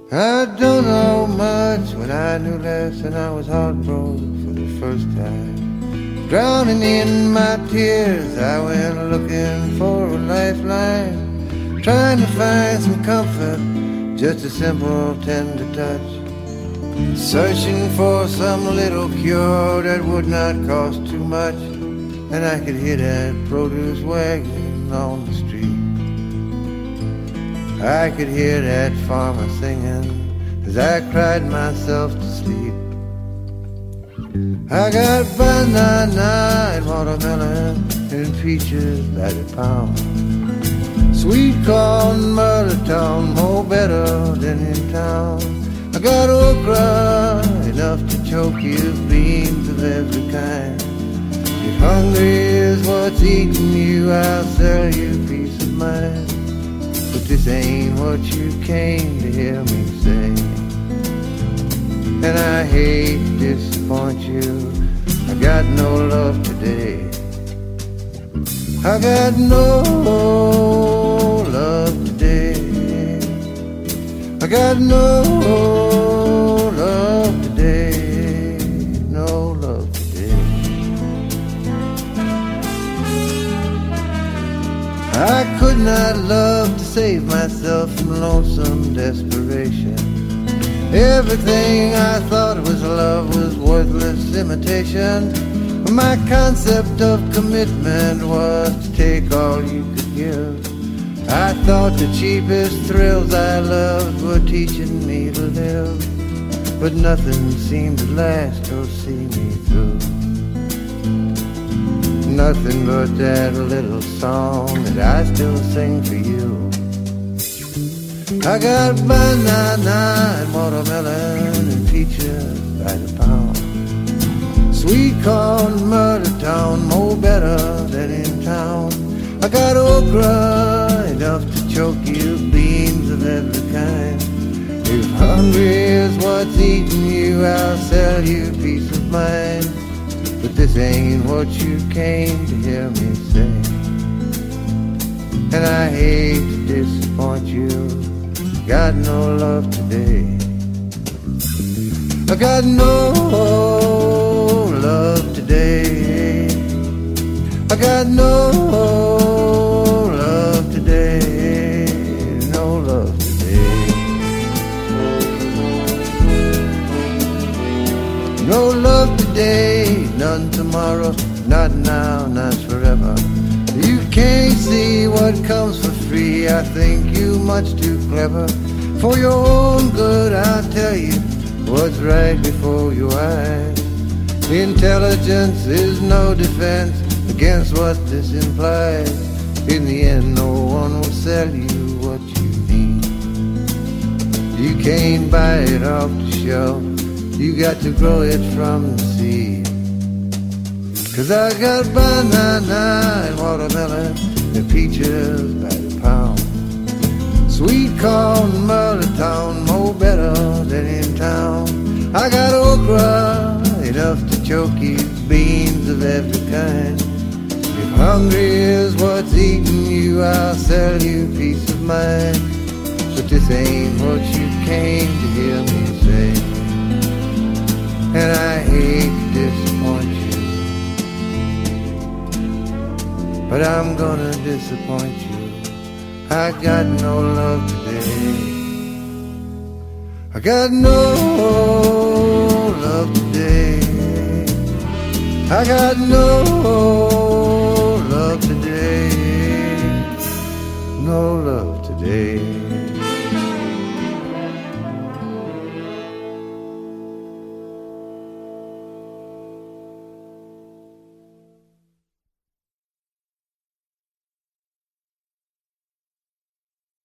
I don't know much when I knew less, and I was heartbroken for the first time. Drowning in my tears, I went looking for a lifeline, trying to find some comfort, just a simple tender touch, searching for some little cure that would not cost too much, and I could hear that produce wagon on the street. I could hear that farmer singing as I cried myself to sleep. I got banana and watermelon and peaches by the pound, sweet corn, Murdertown, more better than in town. I got okra, enough to choke you, beans of every kind. If hungry is what's eating you, I'll sell you peace of mind. But this ain't what you came to hear me say, and I hate to disappoint you, I got no love today. I got no love today. I got no love today. No love today. I could not love to save myself from lonesome desperation. Everything I thought was love was worthless imitation. My concept of commitment was to take all you could give. I thought the cheapest thrills I loved were teaching me to live, but nothing seemed to last or see me through. Nothing but that little song that I still sing for you. I got banana and watermelon and peaches by the pound, sweet corn, Murdertown, more better than in town. I got okra, enough to choke you, beans of every kind. If hungry is what's eating you, I'll sell you peace of mind. But this ain't what you came to hear me say, and I hate to disappoint you, got no love today. I got no love today. I got no love today. No love today. No love today, none tomorrow, not now, not forever. You can't see what comes for free. I think you much too clever. For your own good, I'll tell you what's right before your eyes. Intelligence is no defense against what this implies. In the end, no one will sell you what you need. You can't buy it off the shelf, you got to grow it from the seed. 'Cause I got banana and watermelon and peaches by the pound, sweet corn, Murdertown, more better than in town. I got okra, enough to choke you, beans of every kind. If hungry is what's eating you, I'll sell you peace of mind. But this ain't what you came to hear me say, and I hate to disappoint you, but I'm gonna disappoint you. I got no love today. I got no love today. I got no love today. No love today.